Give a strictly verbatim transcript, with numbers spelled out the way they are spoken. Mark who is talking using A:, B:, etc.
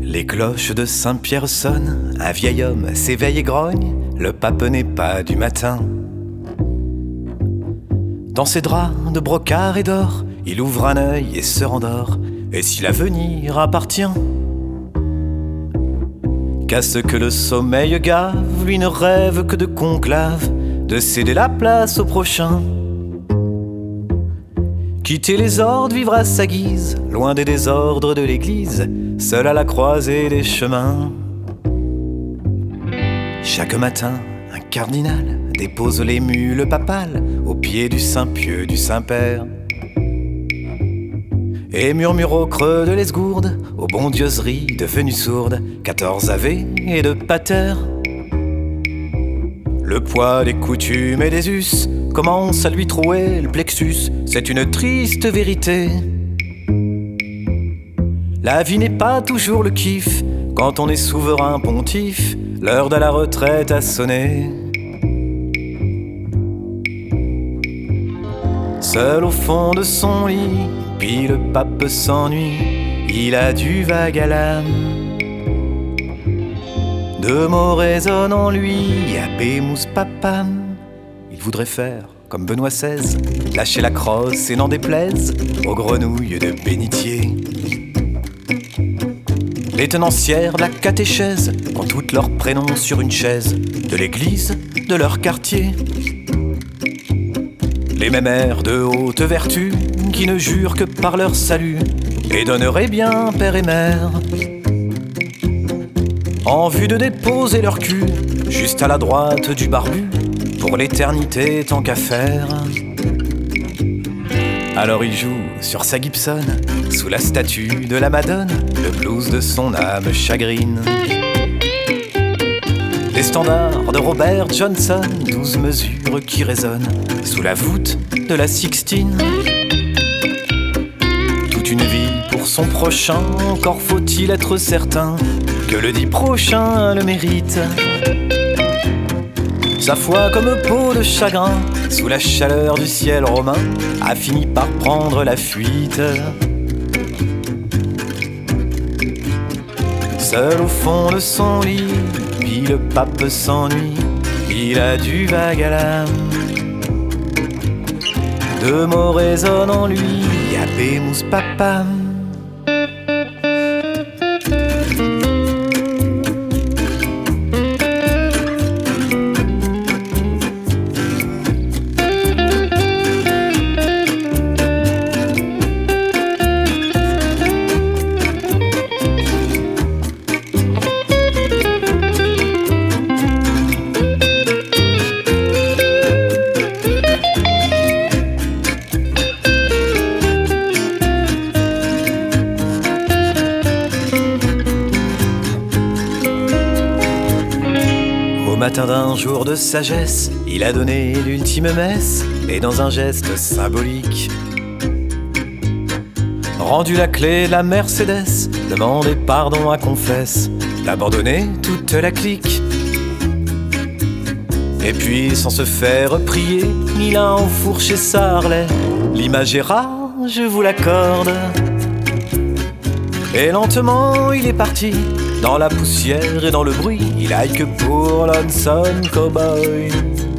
A: Les cloches de Saint-Pierre sonnent, un vieil homme s'éveille et grogne, le pape n'est pas du matin. Dans ses draps de brocart et d'or, il ouvre un œil et se rendort, et si l'avenir appartient qu'à ce que le sommeil gave, lui ne rêve que de conclave, de céder la place au prochain. Quitter les ordres, vivre à sa guise, loin des désordres de l'église, seul à la croisée des chemins. Chaque matin, un cardinal dépose les mules papales au pied du Saint-Pieux du Saint-Père et murmure au creux de l'esgourde, aux bondieuseries devenues sourdes, quatorze ave et de pater. Le poids des coutumes et des us commence à lui trouer le plexus, c'est une triste vérité. La vie n'est pas toujours le kiff, quand on est souverain pontife, l'heure de la retraite a sonné. Seul au fond de son lit, puis le pape s'ennuie, il a du vague à l'âme. Deux mots résonnent en lui, Habemus Papam. Il voudrait faire comme Benoît seize, lâcher la crosse et n'en déplaise aux grenouilles de bénitier. Les tenancières de la catéchèse ont toutes leurs prénoms sur une chaise de l'église de leur quartier. Les mêmes airs de haute vertu qui ne jurent que par leur salut et donneraient bien père et mère, en vue de déposer leur cul juste à la droite du barbu pour l'éternité tant qu'à faire. Alors il joue sur sa Gibson sous la statue de la Madone, le blues de son âme chagrine. Les standards de Robert Johnson, douze mesures qui résonnent sous la voûte de la Sixtine. Toute une vie pour son prochain, encore faut-il être certain que le dit prochain le mérite. Sa foi comme peau de chagrin, sous la chaleur du ciel romain, a fini par prendre la fuite. Seul au fond de son lit, puis le pape s'ennuie, il a du vague à l'âme. Deux mots résonnent en lui, Habemus Papam. Au matin d'un jour de sagesse, il a donné l'ultime messe, et dans un geste symbolique rendu la clé de la Mercedes, demandé pardon à confesse, d'abandonner toute la clique. Et puis sans se faire prier, il a enfourché sa Harley, l'image est rare, je vous l'accorde. Et lentement il est parti, dans la poussière et dans le bruit, il aille que pour Lonesome Cowboy.